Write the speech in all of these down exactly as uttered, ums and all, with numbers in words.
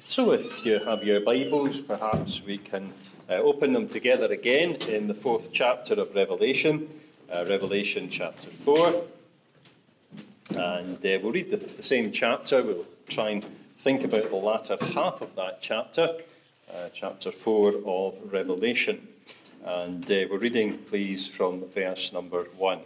So if you have your Bibles, perhaps we can uh, open them together again in the fourth chapter of Revelation, uh, Revelation chapter four. And uh, we'll read the, the same chapter. We'll try and think about the latter half of that chapter, uh, chapter four of Revelation. And uh, we're reading, please, from verse number one.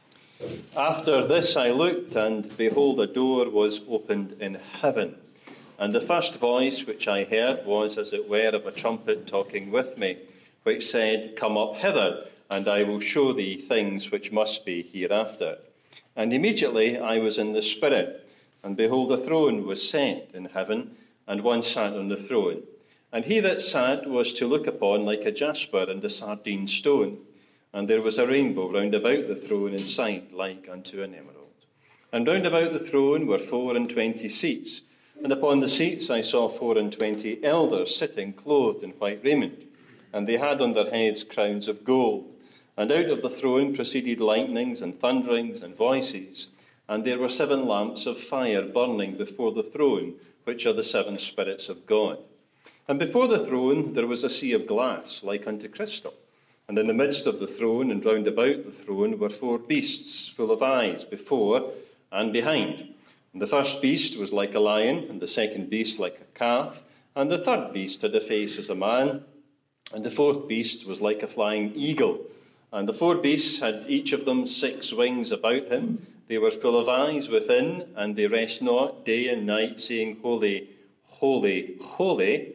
After this I looked, and behold, a door was opened in heaven. And the first voice which I heard was, as it were, of a trumpet talking with me, which said, Come up hither, and I will show thee things which must be hereafter. And immediately I was in the Spirit, and behold, a throne was set in heaven, and one sat on the throne. And he that sat was to look upon like a jasper and a sardine stone. And there was a rainbow round about the throne in sight, like unto an emerald. And round about the throne were four and twenty seats. And upon the seats I saw four and twenty elders sitting, clothed in white raiment. And they had on their heads crowns of gold. And out of the throne proceeded lightnings and thunderings and voices. And there were seven lamps of fire burning before the throne, which are the seven spirits of God. And before the throne there was a sea of glass, like unto crystal. And in the midst of the throne and round about the throne were four beasts, full of eyes, before and behind. And the first beast was like a lion, and the second beast like a calf, and the third beast had a face as a man, and the fourth beast was like a flying eagle. And the four beasts had each of them six wings about him. They were full of eyes within, and they rest not day and night, saying, Holy, holy, holy,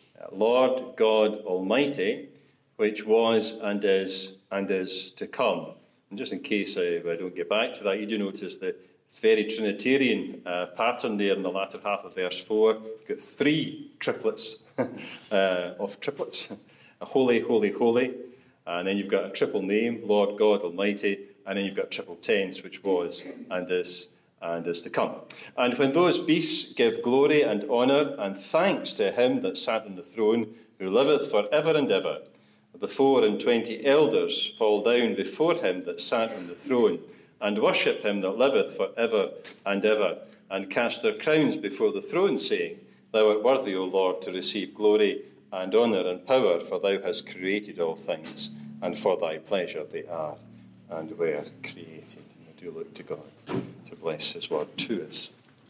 Lord God Almighty, which was and is and is to come. And just in case I, I don't get back to that, you do notice the very Trinitarian uh, pattern there in the latter half of verse four. You've got three triplets uh, of triplets. A holy, holy, holy. And then you've got a triple name, Lord God Almighty. And then you've got triple tense, which was and is and is to come. And when those beasts give glory and honour and thanks to him that sat on the throne, who liveth for ever and ever, the four and twenty elders fall down before him that sat on the throne, and worship him that liveth for ever and ever, and cast their crowns before the throne, saying, Thou art worthy, O Lord, to receive glory and honour and power, for thou hast created all things, and for thy pleasure they are and were created. And I do look to God to bless his word to us.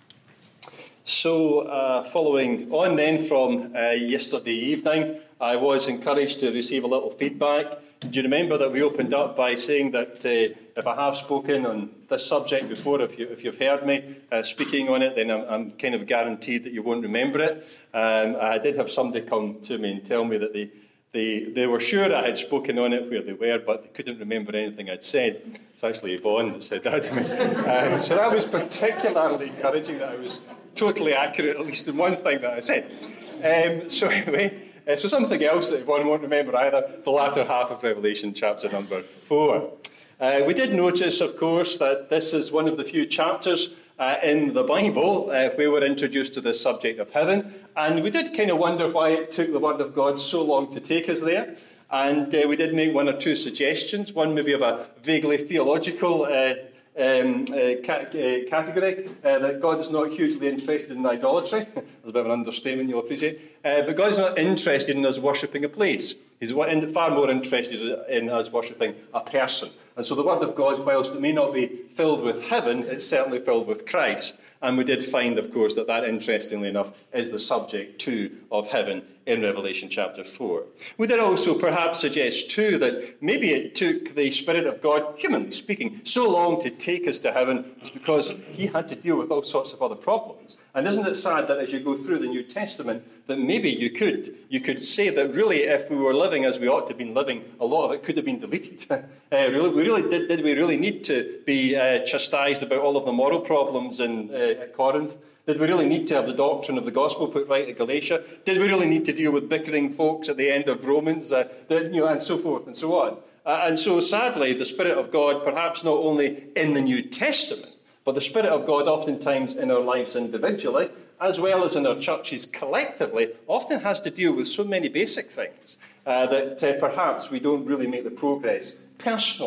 So, uh, following on then from uh, yesterday evening, I was encouraged to receive a little feedback. Do you remember that we opened up by saying that uh, if I have spoken on this subject before, if, you, if you've heard me uh, speaking on it, then I'm, I'm kind of guaranteed that you won't remember it. Um, I did have somebody come to me and tell me that they, they, they were sure I had spoken on it where they were, but they couldn't remember anything I'd said. It's actually Yvonne that said that to me. Um, so that was particularly encouraging, that I was totally accurate, at least in one thing that I said. Um, so anyway... Uh, so something else that Yvonne won't remember either, the latter half of Revelation chapter number four. Uh, we did notice, of course, that this is one of the few chapters uh, in the Bible uh, where we're introduced to the subject of heaven. And we did kind of wonder why it took the Word of God so long to take us there. And uh, we did make one or two suggestions, one maybe of a vaguely theological uh, Um, uh, ca- uh, category, uh, that God is not hugely interested in idolatry. That's a bit of an understatement, you'll appreciate. Uh, but God is not interested in us worshipping a place. He's far more interested in us worshipping a person. And so the Word of God, whilst it may not be filled with heaven, it's certainly filled with Christ. And we did find, of course, that that, interestingly enough, is the subject, too, of heaven in Revelation chapter four. We did also perhaps suggest, too, that maybe it took the Spirit of God, humanly speaking, so long to take us to heaven was because he had to deal with all sorts of other problems. And isn't it sad that as you go through the New Testament, that maybe you could you could say that really, if we were living as we ought to have been living, a lot of it could have been deleted. uh, really, we really did, did we really need to be uh, chastised about all of the moral problems in uh, at Corinth? Did we really need to have the doctrine of the gospel put right at Galatia? Did we really need to deal with bickering folks at the end of Romans, uh, that, you know, and so forth and so on? Uh, and so, sadly, the Spirit of God, perhaps not only in the New Testament, but the Spirit of God oftentimes in our lives individually, as well as in our churches collectively, often has to deal with so many basic things uh, that uh, perhaps we don't really make the progress personally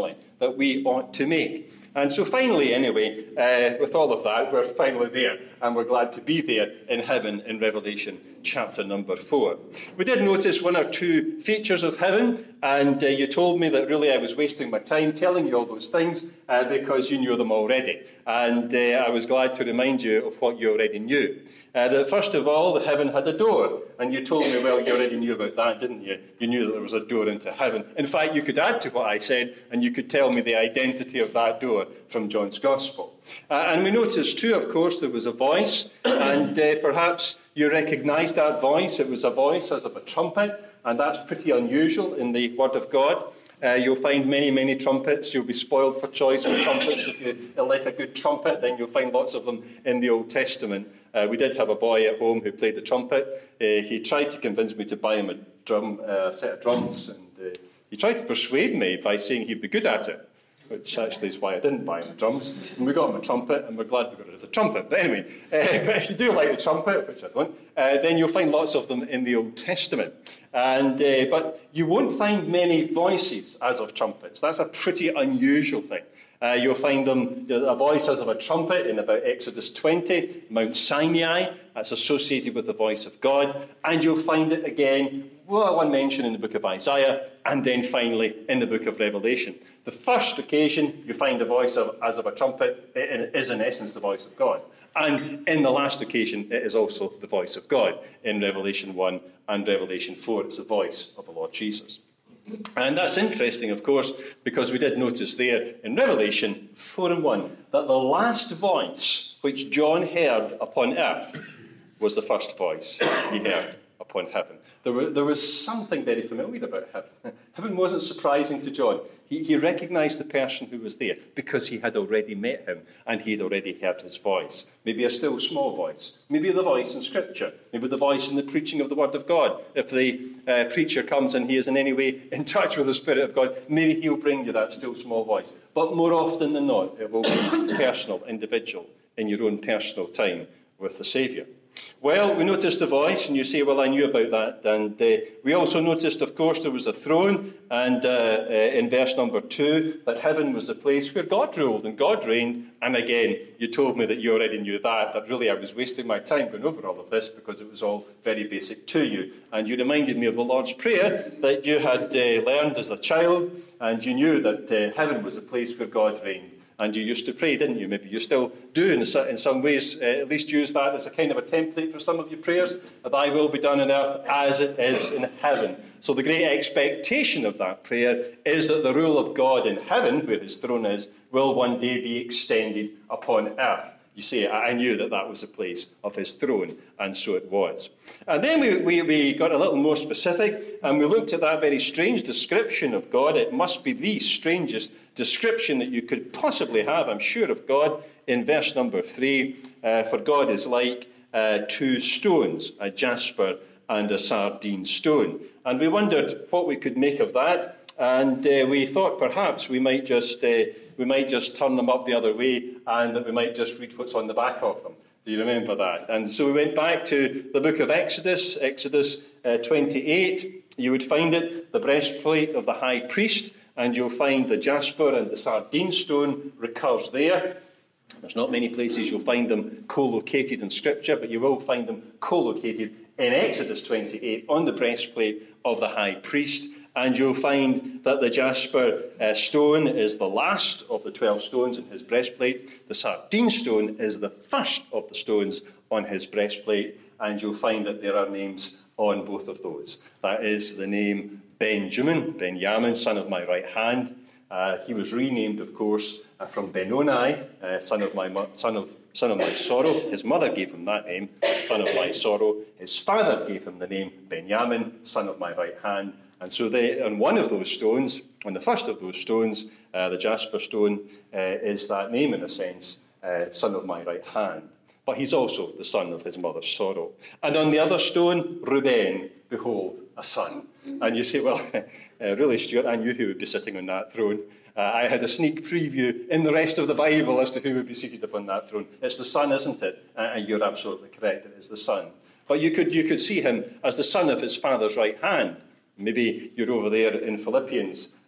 that we ought to make. And so finally, anyway, uh, with all of that, we're finally there, and we're glad to be there in heaven in Revelation chapter number four. We did notice one or two features of heaven, and uh, you told me that really I was wasting my time telling you all those things uh, because you knew them already. And uh, I was glad to remind you of what you already knew. Uh, that first of all, the heaven had a door, and you told me, well, you already knew about that, didn't you? You knew that there was a door into heaven. In fact, you could add to what I said, and you could tell me the identity of that door from John's Gospel. Uh, and we noticed too, of course, there was a voice, and uh, perhaps you recognised that voice. It was a voice as of a trumpet, and that's pretty unusual in the Word of God. Uh, you'll find many, many trumpets. You'll be spoiled for choice for trumpets. If you like a good trumpet, then you'll find lots of them in the Old Testament. Uh, we did have a boy at home who played the trumpet. Uh, he tried to convince me to buy him a drum, uh, set of drums, and uh, he tried to persuade me by saying he'd be good at it, which actually is why I didn't buy him the drums. And we got him a trumpet, and we're glad we got rid of the trumpet. But anyway, uh, but if you do like the trumpet, which I don't, uh, then you'll find lots of them in the Old Testament. And uh, but you won't find many voices as of trumpets. That's a pretty unusual thing. Uh, you'll find them, a voice as of a trumpet in about Exodus twenty, Mount Sinai. That's associated with the voice of God. And you'll find it again, well, one mention in the book of Isaiah, and then finally in the book of Revelation. The first occasion you find a voice of, as of a trumpet, it is in essence the voice of God. And in the last occasion, it is also the voice of God. In Revelation one and Revelation four, it's the voice of the Lord Jesus. And that's interesting, of course, because we did notice there in Revelation four and one that the last voice which John heard upon earth was the first voice he heard upon heaven. There, were, there was something very familiar about heaven. Heaven wasn't surprising to John. He, he recognised the person who was there because he had already met him and he had already heard his voice. Maybe a still small voice. Maybe the voice in Scripture. Maybe the voice in the preaching of the Word of God. If the uh, preacher comes and he is in any way in touch with the Spirit of God, maybe he'll bring you that still small voice. But more often than not, it will be personal, individual, in your own personal time with the Saviour. Well, we noticed the voice, and you say, well, I knew about that. And uh, we also noticed, of course, there was a throne, and uh, uh, in verse number two, that heaven was the place where God ruled and God reigned. And again, you told me that you already knew that, that really I was wasting my time going over all of this because it was all very basic to you. And you reminded me of the Lord's Prayer that you had uh, learned as a child, and you knew that uh, heaven was the place where God reigned. And you used to pray, didn't you? Maybe you still do in some ways, uh, at least use that as a kind of a template for some of your prayers. Thy will be done on earth as it is in heaven. So the great expectation of that prayer is that the rule of God in heaven, where his throne is, will one day be extended upon earth. You see, I knew that that was the place of his throne, and so it was. And then we, we, we got a little more specific, and we looked at that very strange description of God. It must be the strangest description that you could possibly have, I'm sure, of God, in verse number three. Uh, for God is like uh, two stones, a jasper and a sardine stone. And we wondered what we could make of that. And uh, we thought perhaps we might just uh, we might just turn them up the other way, and that we might just read what's on the back of them. Do you remember that? And so we went back to the book of Exodus, Exodus uh, twenty-eight. You would find it, the breastplate of the high priest, and you'll find the jasper and the sardine stone recurs there. There's not many places you'll find them co-located in Scripture, but you will find them co-located in Exodus twenty-eight on the breastplate of the high priest. And you'll find that the jasper uh, stone is the last of the twelve stones in his breastplate. The sardine stone is the first of the stones on his breastplate. And you'll find that there are names on both of those. That is the name Benjamin, Benjamin, son of my right hand. Uh, he was renamed, of course, uh, from Benoni, uh, son of my mo- son of son of my sorrow. His mother gave him that name, son of my sorrow. His father gave him the name Benjamin, son of my right hand. And so they, on one of those stones, on the first of those stones, uh, the jasper stone, uh, is that name in a sense, uh, son of my right hand. But he's also the son of his mother's sorrow. And on the other stone, Reuben, behold, a son. And you say, well, uh, really, Stuart, I knew who would be sitting on that throne. Uh, I had a sneak preview in the rest of the Bible as to who would be seated upon that throne. It's the son, isn't it? Uh, and you're absolutely correct, it is the son. But you could, you could see him as the son of his father's right hand. Maybe you're over there in Philippians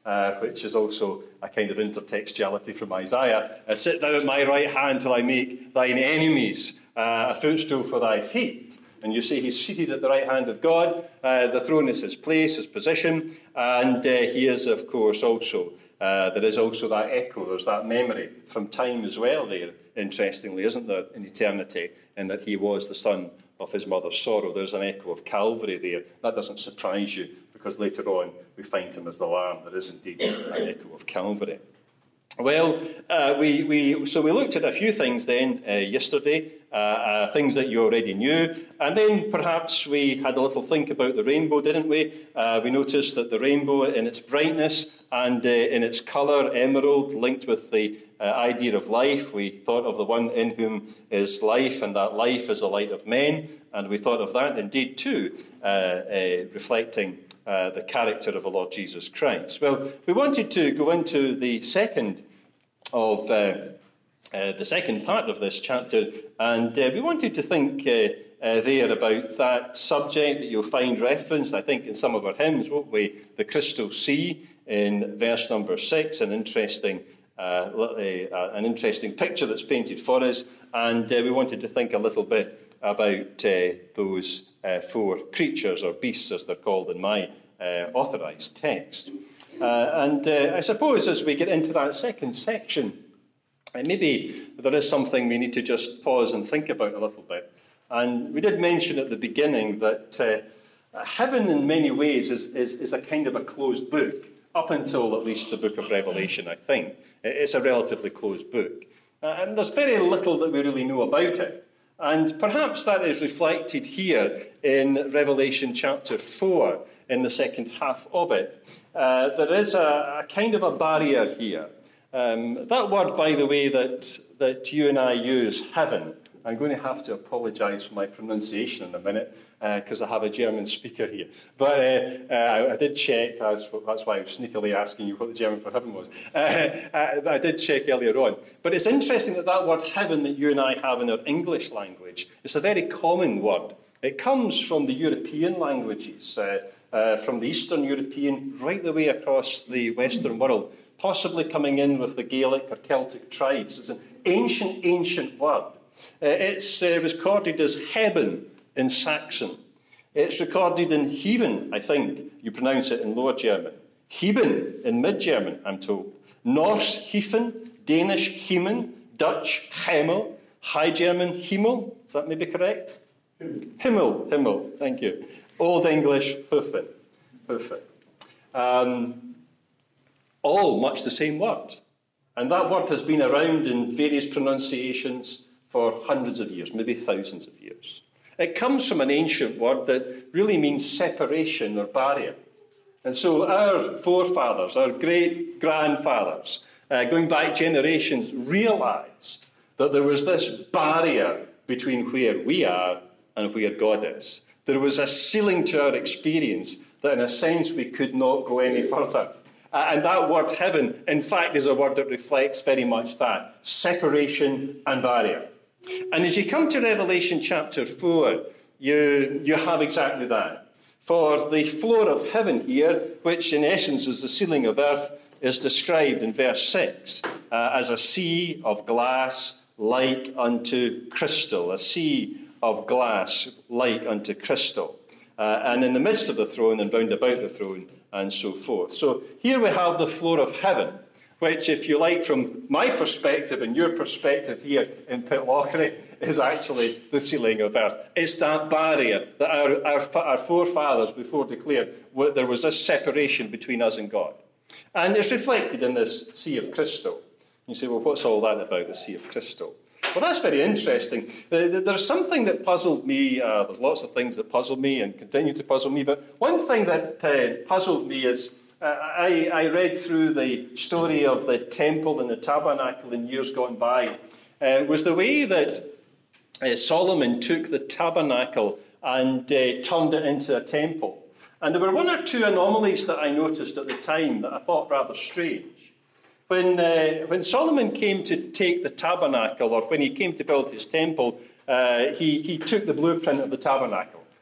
uh, which is also a kind of intertextuality from Isaiah. Uh, Sit thou at my right hand till I make thine enemies uh, a footstool for thy feet. And you see he's seated at the right hand of God. Uh, the throne is his place, his position. And uh, he is, of course, also, uh, there is also that echo, there's that memory from time as well there, interestingly, isn't there, in eternity, in that he was the son of his mother's sorrow. There's an echo of Calvary there. That doesn't surprise you, because later on we find him as the Lamb. There is indeed an echo of Calvary. Well, uh, we, we so we looked at a few things then uh, yesterday, uh, uh, things that you already knew, and then perhaps we had a little think about the rainbow, didn't we? Uh, we noticed that the rainbow in its brightness and uh, in its colour, emerald, linked with the uh, idea of life. We thought of the one in whom is life, and that life is the light of men, and we thought of that indeed too, uh, uh, reflecting Uh, the character of the Lord Jesus Christ. Well, we wanted to go into the second of uh, uh, the second part of this chapter, and uh, we wanted to think uh, uh, there about that subject that you'll find referenced, I think, in some of our hymns, won't we? The crystal sea in verse number six, an interesting uh, uh, an interesting picture that's painted for us, and uh, we wanted to think a little bit about uh, those uh, four creatures, or beasts as they're called in my uh, authorised text. Uh, and uh, I suppose as we get into that second section, uh, maybe there is something we need to just pause and think about a little bit. And we did mention at the beginning that uh, heaven in many ways is, is, is a kind of a closed book, up until at least the book of Revelation, I think. It's a relatively closed book. Uh, and there's very little that we really know about it. And perhaps that is reflected here in Revelation chapter four, in the second half of it. Uh, there is a, a kind of a barrier here. Um, that word, by the way, that, that you and I use, heaven, I'm going to have to apologise for my pronunciation in a minute, because uh, I have a German speaker here. But uh, uh, I did check, that's, that's why I was sneakily asking you what the German for heaven was. Uh, I, I did check earlier on. But it's interesting that that word heaven that you and I have in our English language, it's a very common word. It comes from the European languages, uh, uh, from the Eastern European, right the way across the Western world, possibly coming in with the Gaelic or Celtic tribes. It's an ancient, ancient word. Uh, it's uh, recorded as Heben in Saxon. It's recorded in Heaven, I think you pronounce it in Lower German. Heben in Mid-German, I'm told. Norse Hiefen, Danish Hiemen, Dutch Hemel, High German Himmel. Is that maybe correct? Himmel, Himmel, thank you. Old English Hufen, Hufen. Um, all much the same word. And that word has been around in various pronunciations for hundreds of years, maybe thousands of years. It comes from an ancient word that really means separation or barrier. And so our forefathers, our great-grandfathers, uh, going back generations, realised that there was this barrier between where we are and where God is. There was a ceiling to our experience that, in a sense, we could not go any further. Uh, and that word heaven, in fact, is a word that reflects very much that, separation and barrier. And as you come to Revelation chapter four, you, you have exactly that. For the floor of heaven here, which in essence is the ceiling of earth, is described in verse six uh, as a sea of glass like unto crystal, a sea of glass like unto crystal. Uh, and in the midst of the throne and round about the throne and so forth. So here we have the floor of heaven, which, if you like, from my perspective and your perspective here in Pitlochry, is actually the ceiling of earth. It's that barrier that our, our, our forefathers before declared there was this separation between us and God. And it's reflected in this sea of crystal. You say, well, what's all that about, the sea of crystal? Well, that's very interesting. There's something that puzzled me. Uh, there's lots of things that puzzled me and continue to puzzle me. But one thing that uh, puzzled me is uh, I, I read through the story of the temple and the tabernacle in years gone by. Uh, was the way that uh, Solomon took the tabernacle and uh, turned it into a temple. And there were one or two anomalies that I noticed at the time that I thought rather strange. When, uh, when Solomon came to take the tabernacle, or when he came to build his temple, uh, he, he took the blueprint of the tabernacle.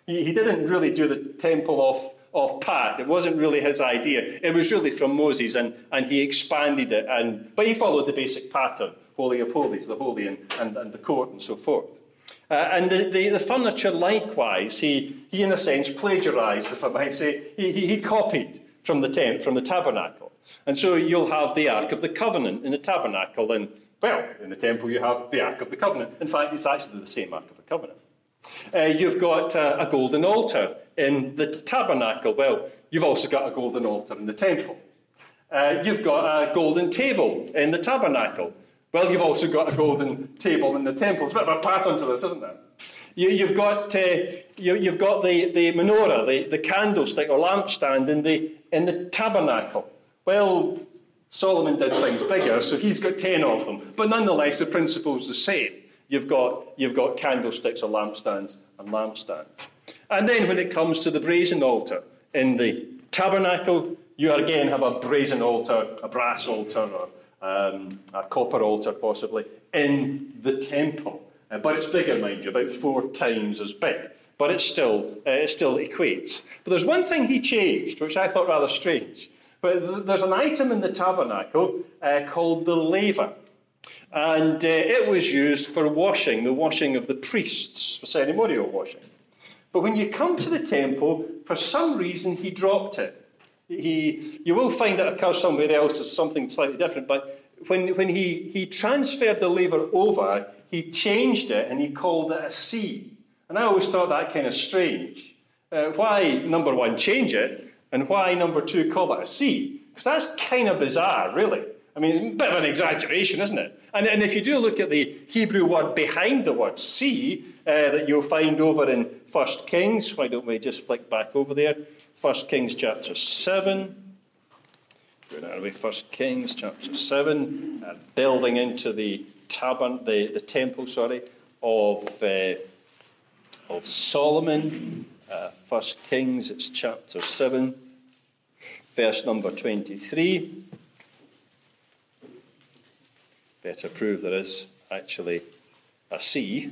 He, he didn't really do the temple off, off pat. It wasn't really his idea. It was really from Moses, and, and he expanded it. And But he followed the basic pattern, Holy of Holies, the holy and, and, and the court and so forth. Uh, and the, the, the furniture likewise, he, he in a sense plagiarized, if I might say. He, he, he copied from the tent, from the tabernacle. And so you'll have the Ark of the Covenant in the tabernacle, and, well, in the temple you have the Ark of the Covenant. In fact, it's actually the same Ark of the Covenant. Uh, you've got uh, a golden altar in the tabernacle. Well, you've also got a golden altar in the temple. Uh, you've got a golden table in the tabernacle. Well, you've also got a golden table in the temple. It's a bit of a pattern to this, isn't there? You, you've got uh, you, you've got the, the menorah, the, the candlestick or lampstand in the in the tabernacle. Well, Solomon did things bigger, so he's got ten of them. But nonetheless, the principle's the same. You've got you've got candlesticks or lampstands and lampstands. And then when it comes to the brazen altar in the tabernacle, you again have a brazen altar, a brass altar, or um, a copper altar possibly, in the temple. Uh, but it's bigger, mind you, about four times as big. But it still, uh, it still equates. But there's one thing he changed, which I thought rather strange. But th- there's an item in the tabernacle uh, called the laver. And uh, it was used for washing, the washing of the priests, for ceremonial washing. But when you come to the temple, for some reason he dropped it. He, you will find it occurs somewhere else as something slightly different, but when, when he, he transferred the laver over, he changed it and he called it a sea. And I always thought that kind of strange. Uh, why, number one, change it, and why, number two, call it a sea? Because that's kind of bizarre, really. I mean, it's a bit of an exaggeration, isn't it? And, and if you do look at the Hebrew word behind the word sea, uh, that you'll find over in First Kings, why don't we just flick back over there? First Kings chapter seven. Going our way, First Kings chapter seven, uh, delving into the tabern, the, the temple, sorry, of uh, of Solomon. Uh, First Kings, it's chapter seven, verse number twenty-three. Better prove there is actually a sea.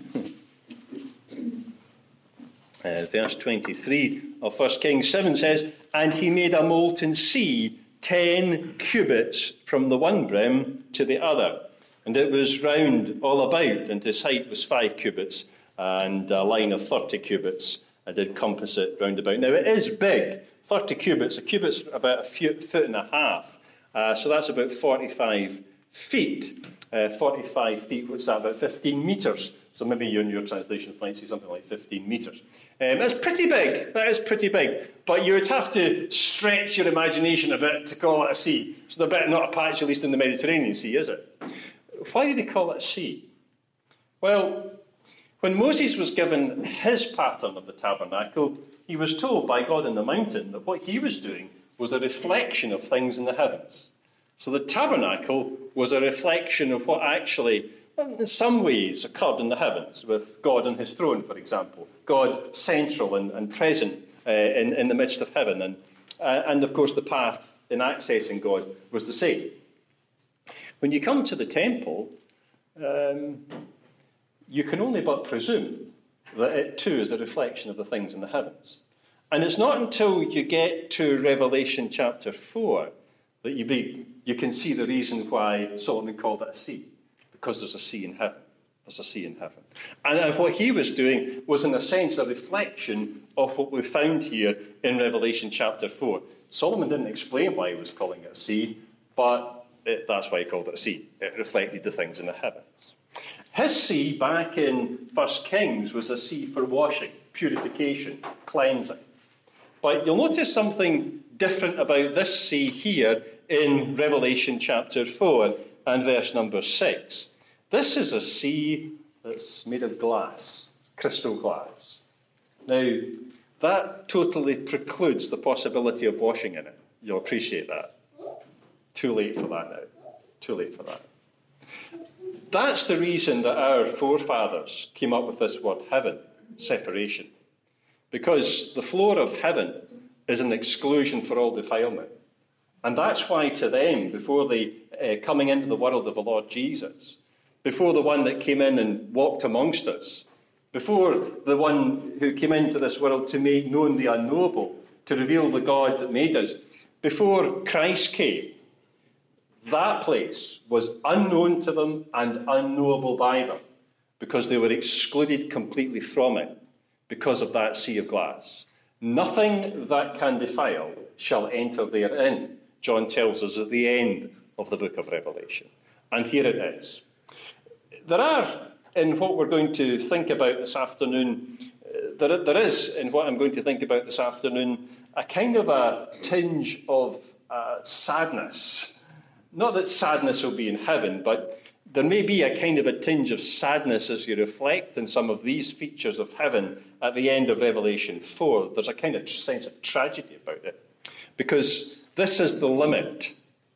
uh, verse twenty-three of First Kings seven says, "And he made a molten sea ten cubits from the one brim to the other. And it was round all about, and its height was five cubits, and a line of thirty cubits, and did compass it round about." Now it is big, thirty cubits. A cubit's about a few, foot and a half. Uh, so that's about forty-five feet. Uh, forty-five feet, what's that, about fifteen metres. So maybe you in your translation might see something like fifteen metres. Um, that's pretty big, that is pretty big. But you would have to stretch your imagination a bit to call it a sea. So the bit not a patch, at least in the Mediterranean Sea, is it? Why did he call it a sea? Well, when Moses was given his pattern of the tabernacle, he was told by God in the mountain that what he was doing was a reflection of things in the heavens. So the tabernacle was a reflection of what actually, in some ways, occurred in the heavens, with God on his throne, for example. God central and, and present uh, in, in the midst of heaven. And, uh, and, of course, the path in accessing God was the same. When you come to the temple, um, you can only but presume that it, too, is a reflection of the things in the heavens. And it's not until you get to Revelation chapter four that you, be, you can see the reason why Solomon called it a sea, because there's a sea in heaven. There's a sea in heaven. And, and what he was doing was, in a sense, a reflection of what we found here in Revelation chapter four. Solomon didn't explain why he was calling it a sea, but it, that's why he called it a sea. It reflected the things in the heavens. His sea back in First Kings was a sea for washing, purification, cleansing. But you'll notice something different about this sea here in Revelation chapter four and verse number six. This is a sea that's made of glass, crystal glass. Now, that totally precludes the possibility of washing in it. You'll appreciate that. Too late for that now. Too late for that. That's the reason that our forefathers came up with this word heaven, separation. Because the floor of heaven is an exclusion for all defilement. And that's why to them, before the uh, coming into the world of the Lord Jesus, before the one that came in and walked amongst us, before the one who came into this world to make known the unknowable, to reveal the God that made us, before Christ came, that place was unknown to them and unknowable by them, because they were excluded completely from it because of that sea of glass. Nothing that can defile shall enter therein, John tells us at the end of the book of Revelation. And here it is. There are, in what we're going to think about this afternoon, uh, there, there is, in what I'm going to think about this afternoon, a kind of a tinge of uh, sadness. Not that sadness will be in heaven, but there may be a kind of a tinge of sadness as you reflect on some of these features of heaven at the end of Revelation four. There's a kind of sense of tragedy about it, because this is the limit.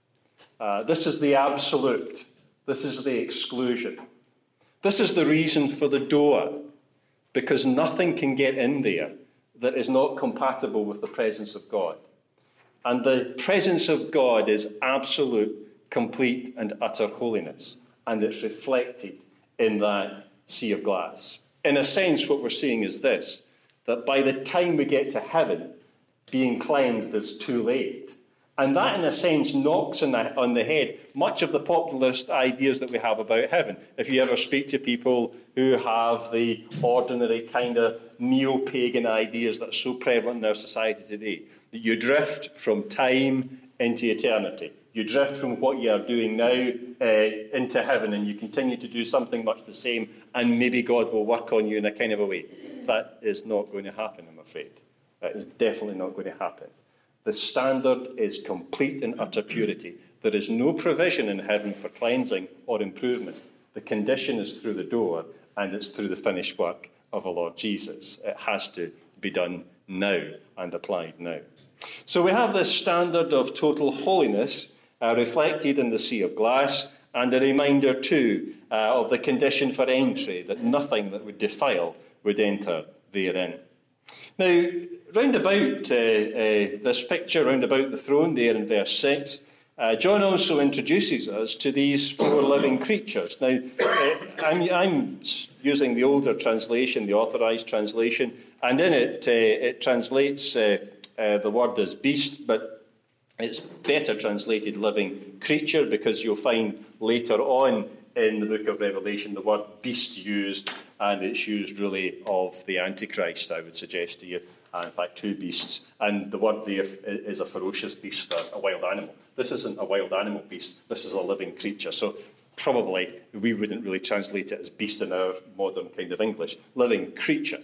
Uh, this is the absolute. This is the exclusion. This is the reason for the door, because nothing can get in there that is not compatible with the presence of God. And the presence of God is absolute, complete, and utter holiness. And it's reflected in that sea of glass. In a sense, what we're seeing is this, that by the time we get to heaven, being cleansed is too late. And that, in a sense, knocks on the, on the head much of the popularist ideas that we have about heaven. If you ever speak to people who have the ordinary kind of neo-pagan ideas that are so prevalent in our society today, that you drift from time into eternity. You drift from what you are doing now uh, into heaven, and you continue to do something much the same, and maybe God will work on you in a kind of a way. That is not going to happen, I'm afraid. That is definitely not going to happen. The standard is complete and utter purity. There is no provision in heaven for cleansing or improvement. The condition is through the door, and it's through the finished work of the Lord Jesus. It has to be done now and applied now. So we have this standard of total holiness uh, reflected in the sea of glass, and a reminder too uh, of the condition for entry, that nothing that would defile would enter therein. Now, round about uh, uh, this picture, round about the throne there in verse six, uh, John also introduces us to these four living creatures. Now, uh, I'm, I'm using the older translation, the authorised translation, and in it, uh, it translates uh, uh, the word as beast, but it's better translated living creature, because you'll find later on in the book of Revelation the word beast used, and it's used really of the Antichrist, I would suggest to you. Uh, in fact, two beasts. And the word there is a ferocious beast, a wild animal. This isn't a wild animal beast. This is a living creature. So probably we wouldn't really translate it as beast in our modern kind of English. Living creature.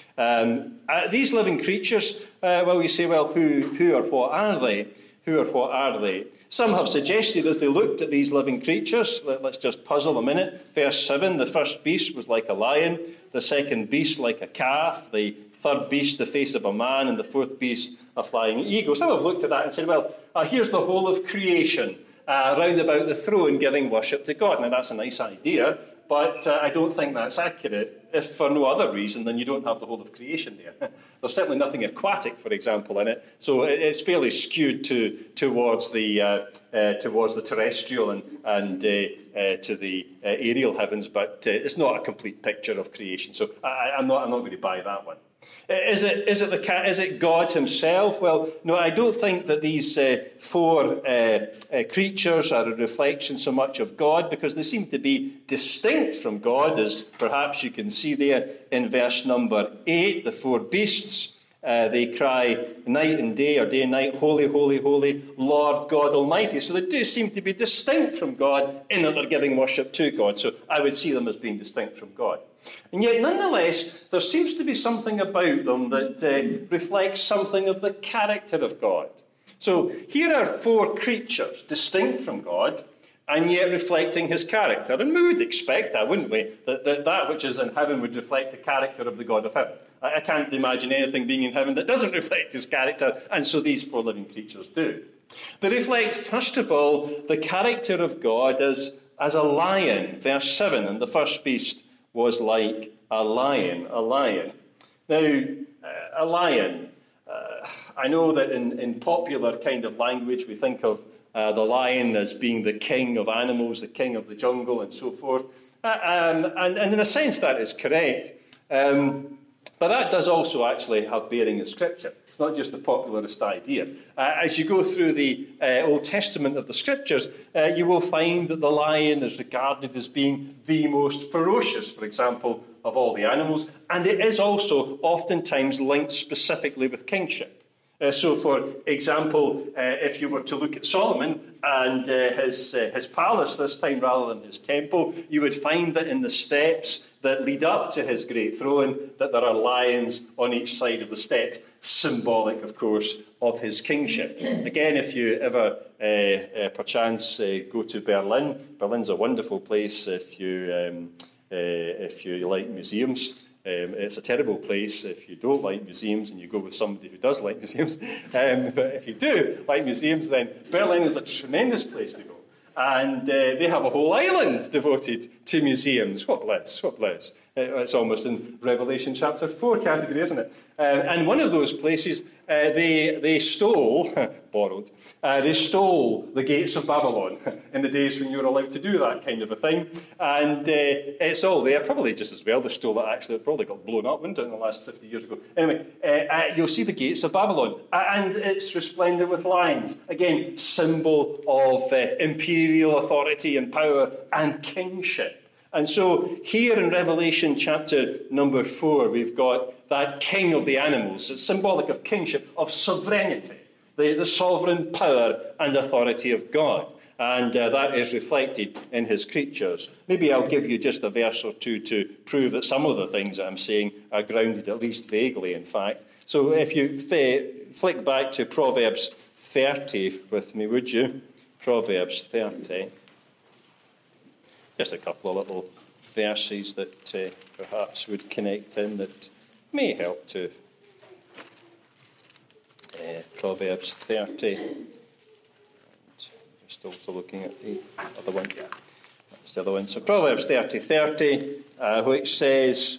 Um, uh, these living creatures, uh, well, you say, well, who, who or what are they? Who or what are they? Some have suggested, as they looked at these living creatures, let, let's just puzzle a minute. Verse seven, the first beast was like a lion, the second beast like a calf, the third beast the face of a man, and the fourth beast a flying eagle. Some have looked at that and said, well, uh, here's the whole of creation uh, round about the throne giving worship to God. Now, that's a nice idea, but uh, I don't think that's accurate, if for no other reason than you don't have the whole of creation there. There's certainly nothing aquatic, for example, in it, so it's fairly skewed to towards the uh, uh, towards the terrestrial and and uh, uh, to the uh, aerial heavens, but uh, it's not a complete picture of creation. So I, I'm not I'm not going to buy that one. Is it is it the is it God Himself? Well, no, I don't think that these uh, four uh, uh, creatures are a reflection so much of God, because they seem to be distinct from God, as perhaps you can see there in verse number eight. The four beasts, uh, they cry night and day, or day and night, holy, holy, holy, Lord God Almighty. So they do seem to be distinct from God in that they're giving worship to God. So I would see them as being distinct from God. And yet, nonetheless, there seems to be something about them that uh, reflects something of the character of God. So here are four creatures distinct from God, and yet reflecting His character. And we would expect that, wouldn't we? That, that that which is in heaven would reflect the character of the God of heaven. I, I can't imagine anything being in heaven that doesn't reflect His character, and so these four living creatures do. They reflect, first of all, the character of God as, as a lion. Verse seven, and the first beast was like a lion, a lion. Now, uh, a lion, uh, I know that in, in popular kind of language we think of Uh, the lion as being the king of animals, the king of the jungle, and so forth. Uh, um, and, and in a sense, that is correct. Um, But that does also actually have bearing in Scripture. It's not just a popularist idea. Uh, as you go through the uh, Old Testament of the Scriptures, uh, you will find that the lion is regarded as being the most ferocious, for example, of all the animals. And it is also oftentimes linked specifically with kingship. Uh, so, for example, uh, if you were to look at Solomon and uh, his, uh, his palace this time rather than his temple, you would find that in the steps that lead up to his great throne, that there are lions on each side of the steps, symbolic, of course, of his kingship. Again, if you ever, uh, uh, perchance, uh, go to Berlin, Berlin's a wonderful place if you, um, uh, if you like museums. Um, it's a terrible place if you don't like museums and you go with somebody who does like museums. Um, but if you do like museums, then Berlin is a tremendous place to go. And uh, they have a whole island devoted to museums. What bliss, what bliss. Uh, it's almost in Revelation chapter four category, isn't it? Uh, and one of those places, uh, they, they stole, borrowed, uh, they stole the gates of Babylon in the days when you were allowed to do that kind of a thing. And uh, it's all there, probably just as well. They stole it, actually. It probably got blown up, wouldn't it, in the last fifty years ago. Anyway, uh, uh, you'll see the gates of Babylon. And it's resplendent with lions. Again, symbol of uh, imperial authority and power and kingship. And so here in Revelation chapter number four, we've got that king of the animals. It's symbolic of kingship, of sovereignty, the, the sovereign power and authority of God. And uh, that is reflected in his creatures. Maybe I'll give you just a verse or two to prove that some of the things that I'm saying are grounded, at least vaguely, in fact. So if you f- flick back to Proverbs thirty with me, would you? Proverbs thirty. Just a couple of little verses that uh, perhaps would connect in that may help to uh, Proverbs thirty. And just also looking at the other one. Yeah, that's the other one. So Proverbs thirty, thirty, uh, which says,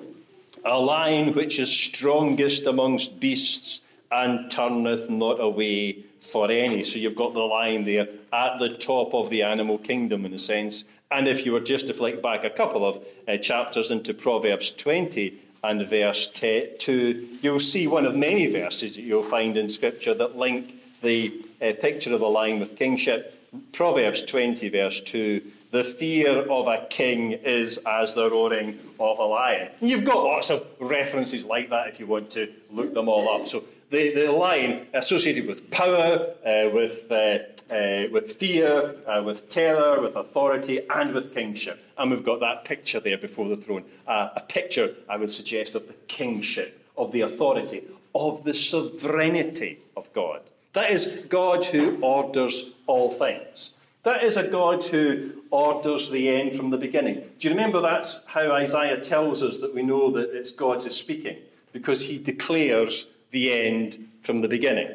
"A lion which is strongest amongst beasts and turneth not away for any." So you've got the lion there at the top of the animal kingdom, in a sense. And if you were just to flick back a couple of uh, chapters into Proverbs twenty and verse two, you'll see one of many verses that you'll find in Scripture that link the uh, picture of the lion with kingship. Proverbs twenty, verse two, "The fear of a king is as the roaring of a lion." And you've got lots of references like that if you want to look them all up. So the, the lion associated with power, uh, with uh, uh, with fear, uh, with terror, with authority, and with kingship. And we've got that picture there before the throne. Uh, a picture, I would suggest, of the kingship, of the authority, of the sovereignty of God. That is God who orders all things. That is a God who orders the end from the beginning. Do you remember that's how Isaiah tells us that we know that it's God who's speaking? Because he declares the end from the beginning.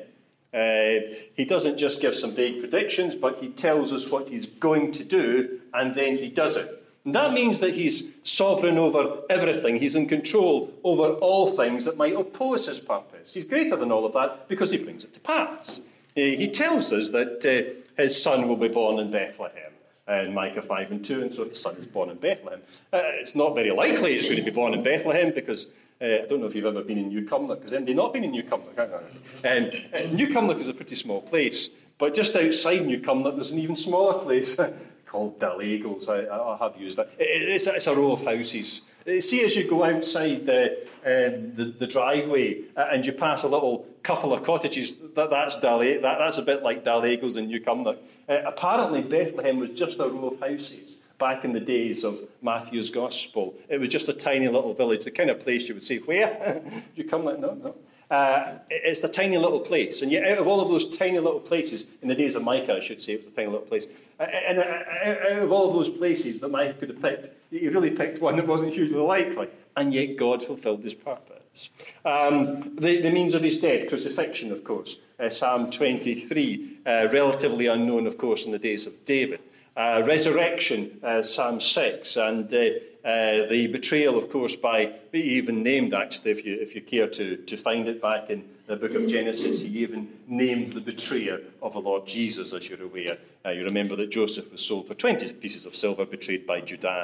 Uh, he doesn't just give some vague predictions, but he tells us what he's going to do, and then he does it. And that means that he's sovereign over everything. He's in control over all things that might oppose his purpose. He's greater than all of that because he brings it to pass. Uh, he tells us that uh, his son will be born in Bethlehem, in Micah five and two, and so his son is born in Bethlehem. Uh, it's not very likely he's going to be born in Bethlehem because Uh, I don't know if you've ever been in New Cumnock. Has anybody not been in New Cumnock? And uh, New Cumnock is a pretty small place, but just outside New Cumnock there's an even smaller place called Dalagles. I, I have used that. It, it's, a, it's a row of houses. Uh, see, as you go outside the, um, the, the driveway uh, and you pass a little couple of cottages, that, that's, Dala- that, that's a bit like Dalagles in New Cumnock. Uh, apparently Bethlehem was just a row of houses. Back in the days of Matthew's Gospel, it was just a tiny little village, the kind of place you would say, where? You come like, no, no. Uh, it's a tiny little place. And yet out of all of those tiny little places, in the days of Micah, I should say, it was a tiny little place. And out of all of those places that Micah could have picked, he really picked one that wasn't hugely likely. And yet God fulfilled his purpose. Um, the, the means of his death, crucifixion, of course. Uh, Psalm twenty-three, uh, relatively unknown, of course, in the days of David. Uh, resurrection, uh, Psalm six, and uh, uh, the betrayal, of course, by, even named, actually, if you if you care to, to find it back in the book of Genesis, he even named the betrayer of the Lord Jesus, as you're aware. Uh, you remember that Joseph was sold for twenty pieces of silver, betrayed by Judas,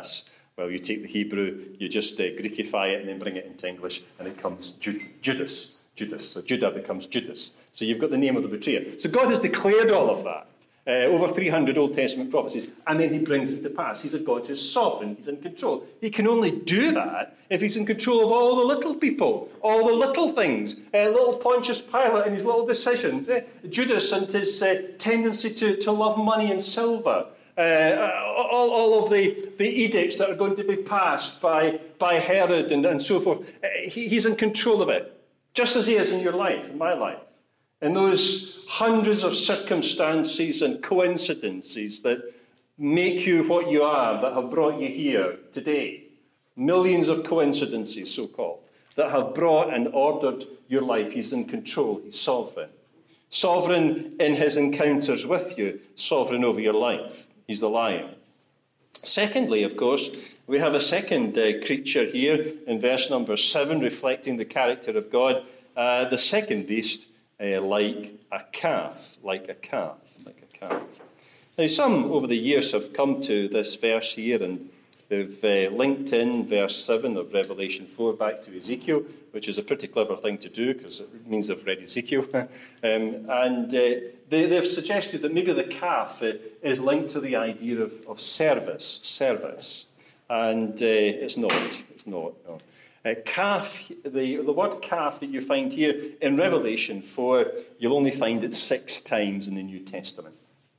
Well, you take the Hebrew, you just uh, Greekify it and then bring it into English, and it comes Ju- Judas. Judas. So Judah becomes Judas. So you've got the name of the betrayer. So God has declared all of that. Uh, over three hundred Old Testament prophecies, and then he brings it to pass. He's a God who's sovereign, he's in control. He can only do that if he's in control of all the little people, all the little things. Uh, little Pontius Pilate and his little decisions. Uh, Judas and his uh, tendency to, to love money and silver. Uh, all, all of the, the edicts that are going to be passed by, by Herod and, and so forth. Uh, he, he's in control of it, just as he is in your life, in my life. And those hundreds of circumstances and coincidences that make you what you are, that have brought you here today. Millions of coincidences, so-called, that have brought and ordered your life. He's in control. He's sovereign. Sovereign in his encounters with you. Sovereign over your life. He's the Lion. Secondly, of course, we have a second uh, creature here in verse number seven, reflecting the character of God. Uh, the second beast, Uh, like a calf, like a calf, like a calf. Now, some over the years have come to this verse here, and they've uh, linked in verse seven of Revelation four back to Ezekiel, which is a pretty clever thing to do because it means they've read Ezekiel. um, and uh, they, they've suggested that maybe the calf uh, is linked to the idea of, of service, service. And uh, it's not, it's not, no. Uh, calf, the, the word calf that you find here in Revelation four, you'll only find it six times in the New Testament.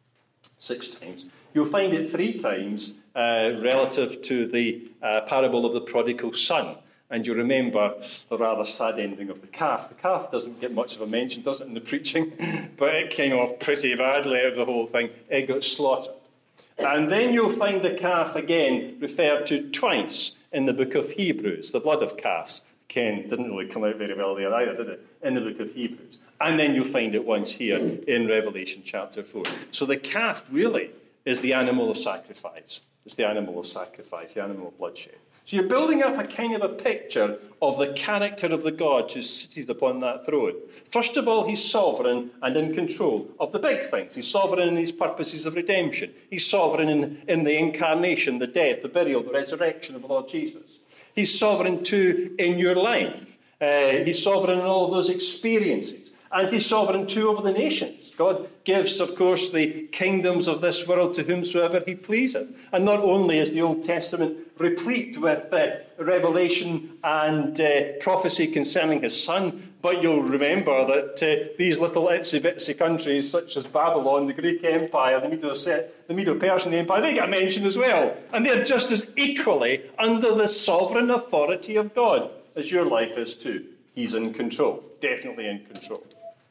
Six times. You'll find it three times uh, relative to the uh, parable of the prodigal son. And you remember the rather sad ending of the calf. The calf doesn't get much of a mention, does it, in the preaching? But it came off pretty badly out of the whole thing. It got slaughtered. And then you'll find the calf again referred to twice in the book of Hebrews. The blood of calves, Ken, didn't really come out very well there either, did it? In the book of Hebrews. And then you'll find it once here in Revelation chapter four. So the calf really is the animal of sacrifice. It's the animal of sacrifice, the animal of bloodshed. So you're building up a kind of a picture of the character of the God who's seated upon that throne. First of all, he's sovereign and in control of the big things. He's sovereign in his purposes of redemption. He's sovereign in, in the incarnation, the death, the burial, the resurrection of the Lord Jesus. He's sovereign too in your life. Uh, he's sovereign in all of those experiences. And he's sovereign too over the nations. God gives, of course, the kingdoms of this world to whomsoever he pleaseth. And not only is the Old Testament replete with uh, revelation and uh, prophecy concerning his son, but you'll remember that uh, these little itsy-bitsy countries, such as Babylon, the Greek Empire, the Medo- the Medo-Persian Empire, they get mentioned as well. And they're just as equally under the sovereign authority of God as your life is too. He's in control, definitely in control.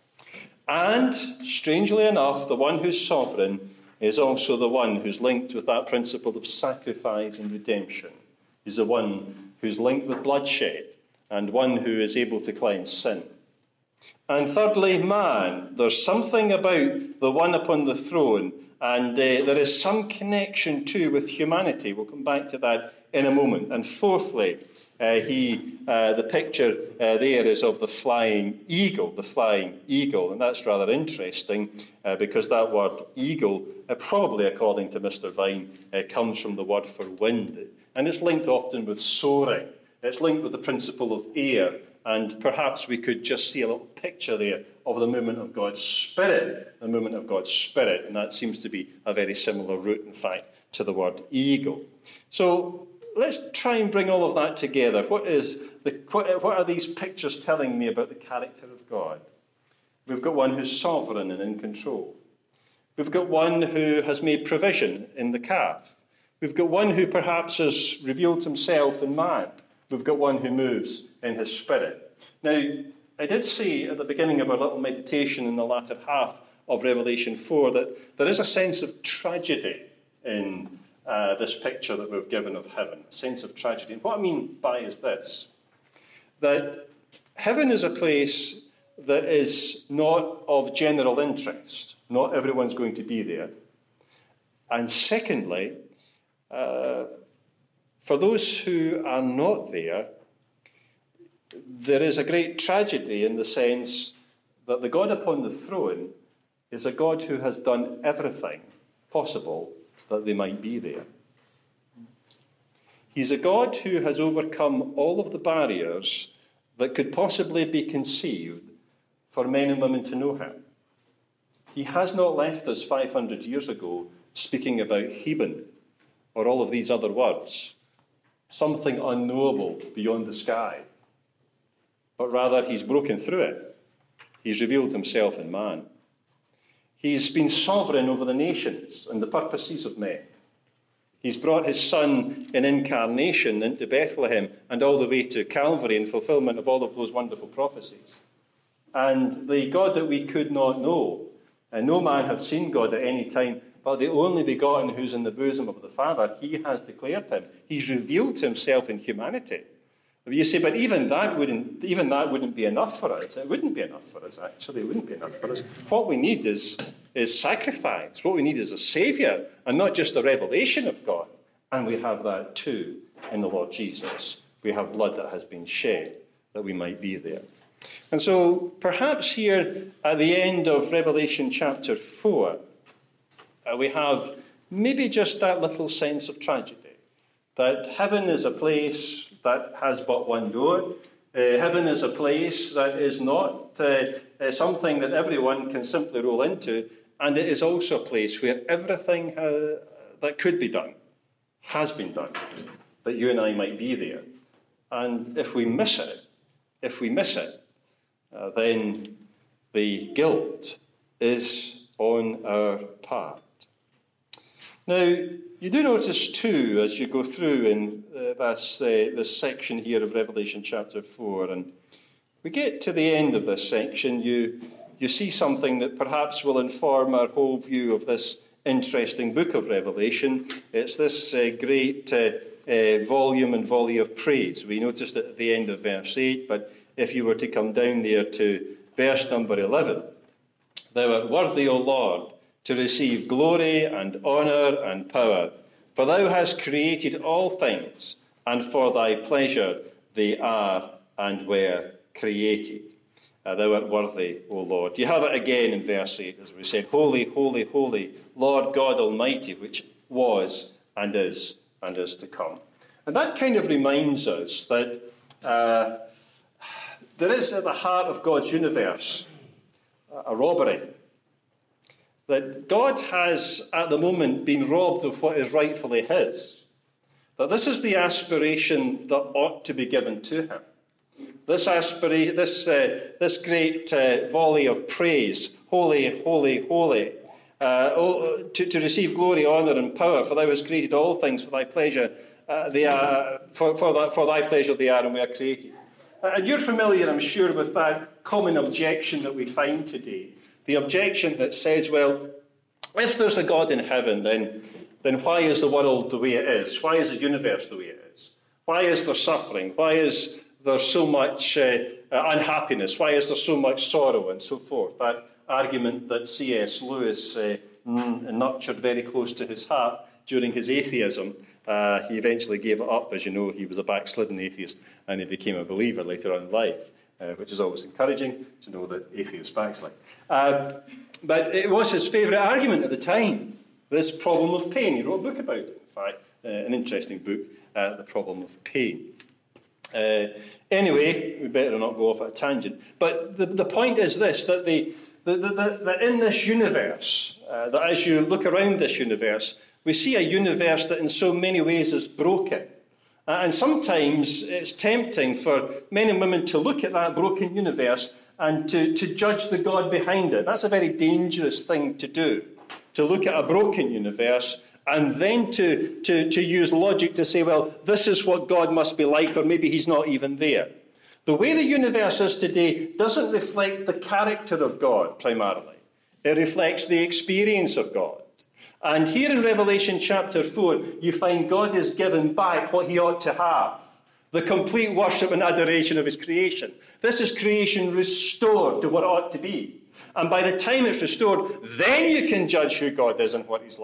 And, strangely enough, the one who's sovereign is also the one who's linked with that principle of sacrifice and redemption. He's the one who's linked with bloodshed and one who is able to cleanse sin. And thirdly, man. There's something about the one upon the throne, and uh, there is some connection too with humanity. We'll come back to that in a moment. And fourthly, Uh, he, uh, the picture uh, there is of the flying eagle, the flying eagle, and that's rather interesting uh, because that word eagle, uh, probably according to Mister Vine, uh, comes from the word for wind, and it's linked often with soaring. It's linked with the principle of air, and perhaps we could just see a little picture there of the movement of God's Spirit, the movement of God's Spirit, and that seems to be a very similar root, in fact, to the word eagle. So let's try and bring all of that together. What is the, what are these pictures telling me about the character of God? We've got one who's sovereign and in control. We've got one who has made provision in the calf. We've got one who perhaps has revealed himself in man. We've got one who moves in his spirit. Now, I did say at the beginning of our little meditation in the latter half of Revelation four that there is a sense of tragedy in Uh, this picture that we've given of heaven, a sense of tragedy. And what I mean by is this, that heaven is a place that is not of general interest. Not everyone's going to be there. And secondly, uh, for those who are not there, there is a great tragedy in the sense that the God upon the throne is a God who has done everything possible that they might be there. He's a God who has overcome all of the barriers that could possibly be conceived for men and women to know him. He has not left us five hundred years ago speaking about Heben or all of these other words, something unknowable beyond the sky. But rather, he's broken through it. He's revealed himself in man. He's been sovereign over the nations and the purposes of men. He's brought his Son in incarnation into Bethlehem and all the way to Calvary in fulfillment of all of those wonderful prophecies. And the God that we could not know, and no man hath seen God at any time, but the only begotten who's in the bosom of the Father, he has declared him. He's revealed himself in humanity. You say, but even that wouldn't even that wouldn't be enough for us. It wouldn't be enough for us, actually. It wouldn't be enough for us. What we need is, is sacrifice. What we need is a Saviour, and not just a revelation of God. And we have that too in the Lord Jesus. We have blood that has been shed that we might be there. And so perhaps here at the end of Revelation chapter four, uh, we have maybe just that little sense of tragedy, that heaven is a place that has but one door. Uh, heaven is a place that is not uh, uh, something that everyone can simply roll into, and it is also a place where everything uh, that could be done has been done, that you and I might be there. And if we miss it, if we miss it, uh, then the guilt is on our part. Now, you do notice too, as you go through in uh, this, uh, this section here of Revelation chapter four, and we get to the end of this section, you, you see something that perhaps will inform our whole view of this interesting book of Revelation. It's this uh, great uh, uh, volume and volley of praise. We noticed it at the end of verse eight, but if you were to come down there to verse number eleven, "Thou art worthy, O Lord, to receive glory and honour and power. For thou hast created all things, and for thy pleasure they are and were created." Uh, thou art worthy, O Lord. You have it again in verse eight, as we said, "Holy, holy, holy, Lord God Almighty, which was and is and is to come." And that kind of reminds us that uh, there is at the heart of God's universe a robbery. That God has, at the moment, been robbed of what is rightfully his. That this is the aspiration that ought to be given to him. This aspiration, this, uh, this great uh, volley of praise, holy, holy, holy, uh, oh, to, to receive glory, honour, and power, for thou hast created all things for thy pleasure. Uh, they are, for, for, that, for thy pleasure they are and we are created. Uh, and you're familiar, I'm sure, with that common objection that we find today. The objection that says, well, if there's a God in heaven, then, then why is the world the way it is? Why is the universe the way it is? Why is there suffering? Why is there so much uh, uh, unhappiness? Why is there so much sorrow and so forth? That argument that C S Lewis uh, n- nurtured very close to his heart during his atheism. Uh, he eventually gave it up. As you know, he was a backslidden atheist, and he became a believer later on in life. Uh, which is always encouraging to know that atheists backslide. Uh, but it was his favourite argument at the time, this problem of pain. He wrote a book about it, in fact, uh, an interesting book, uh, The Problem of Pain. Uh, anyway, we better not go off at a tangent. But the, the point is this, that, the, the, the, the, that in this universe, uh, that as you look around this universe, we see a universe that in so many ways is broken. Uh, and sometimes it's tempting for men and women to look at that broken universe and to, to judge the God behind it. That's a very dangerous thing to do, to look at a broken universe and then to, to, to use logic to say, well, this is what God must be like, or maybe he's not even there. The way the universe is today doesn't reflect the character of God primarily. It reflects the experience of God. And here in Revelation chapter four, you find God is given back what he ought to have, the complete worship and adoration of his creation. This is creation restored to what it ought to be. And by the time it's restored, then you can judge who God is and what he's like.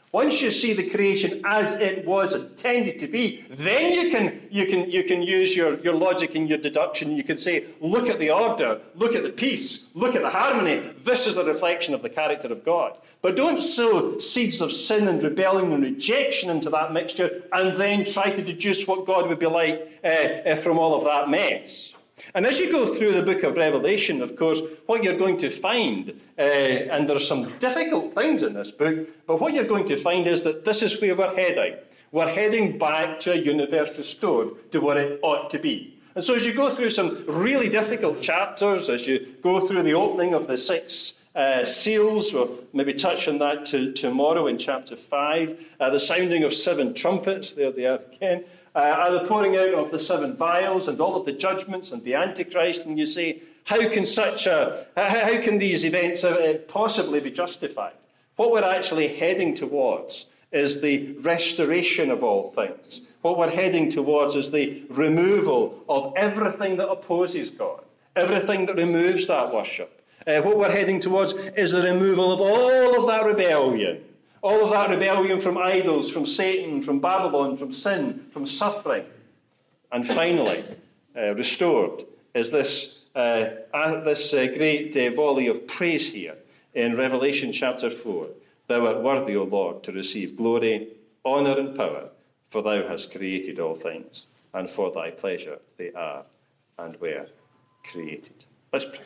Once you see the creation as it was intended to be, then you can, you can, you can use your, your logic and your deduction. You can say, look at the order, look at the peace, look at the harmony. This is a reflection of the character of God. But don't sow seeds of sin and rebellion and rejection into that mixture and then try to deduce what God would be like uh, from all of that mess. And as you go through the book of Revelation, of course, what you're going to find, uh, and there are some difficult things in this book, but what you're going to find is that this is where we're heading. We're heading back to a universe restored to what it ought to be. And so as you go through some really difficult chapters, as you go through the opening of the six uh, seals, we'll maybe touch on that to, tomorrow in chapter five, uh, the sounding of seven trumpets, there they are again, uh, the pouring out of the seven vials and all of the judgments and the Antichrist, and you say, how can such a, how can these events possibly be justified? What we're actually heading towards is the restoration of all things. What we're heading towards is the removal of everything that opposes God, everything that removes that worship. Uh, what we're heading towards is the removal of all of that rebellion, all of that rebellion from idols, from Satan, from Babylon, from sin, from suffering. And finally, uh, restored is this, uh, uh, this uh, great uh, volley of praise here in Revelation chapter four. Thou art worthy, O Lord, to receive glory, honour and power, for thou hast created all things, and for thy pleasure they are and were created. Let's pray.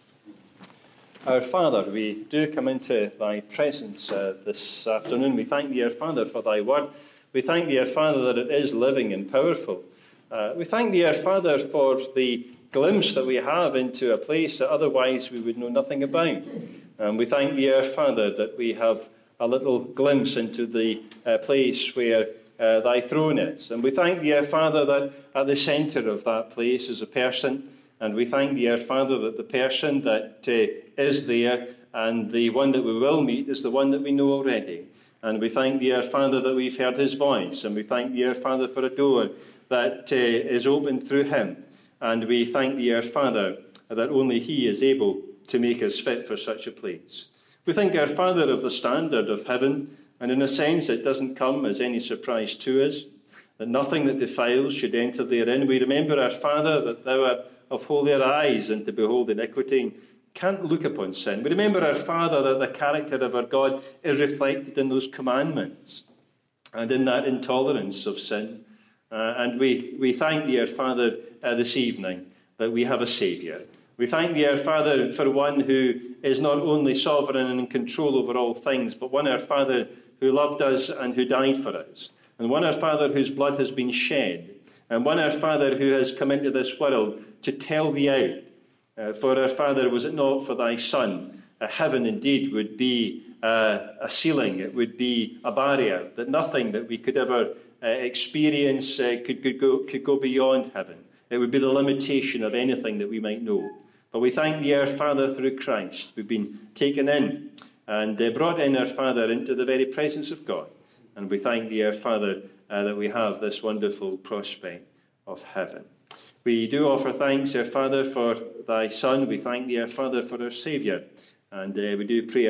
Our Father, we do come into thy presence uh, this afternoon. We thank thee, our Father, for thy word. We thank thee, our Father, that it is living and powerful. Uh, we thank thee, our Father, for the glimpse that we have into a place that otherwise we would know nothing about. And we thank thee, our Father, that we have a little glimpse into the uh, place where uh, thy throne is. And we thank thee, our Father, that at the centre of that place is a person. And we thank thee, our Father, that the person that uh, is there and the one that we will meet is the one that we know already. And we thank thee, our Father, that we've heard his voice. And we thank thee, our Father, for a door that uh, is opened through him. And we thank thee, our Father, that only he is able to make us fit for such a place. We thank our Father of the standard of heaven, and in a sense it doesn't come as any surprise to us, that nothing that defiles should enter therein. We remember, our Father, that thou art of holier eyes and to behold iniquity, and can't look upon sin. We remember, our Father, that the character of our God is reflected in those commandments and in that intolerance of sin. Uh, and we, we thank thee, our Father, uh, this evening, that we have a Saviour. We thank thee, our Father, for one who is not only sovereign and in control over all things, but one, our Father, who loved us and who died for us. And one, our Father, whose blood has been shed. And one, our Father, who has come into this world to tell thee out. Uh, for, our Father, was it not for thy Son, uh, heaven indeed would be uh, a ceiling, it would be a barrier, that nothing that we could ever uh, experience uh, could, could, go, could go beyond heaven. It would be the limitation of anything that we might know. But we thank thee, our Father, through Christ. We've been taken in and uh, brought in, our Father, into the very presence of God. And we thank thee, our Father, uh, that we have this wonderful prospect of heaven. We do offer thanks, our Father, for thy Son. We thank thee, our Father, for our Saviour. And uh, we do pray,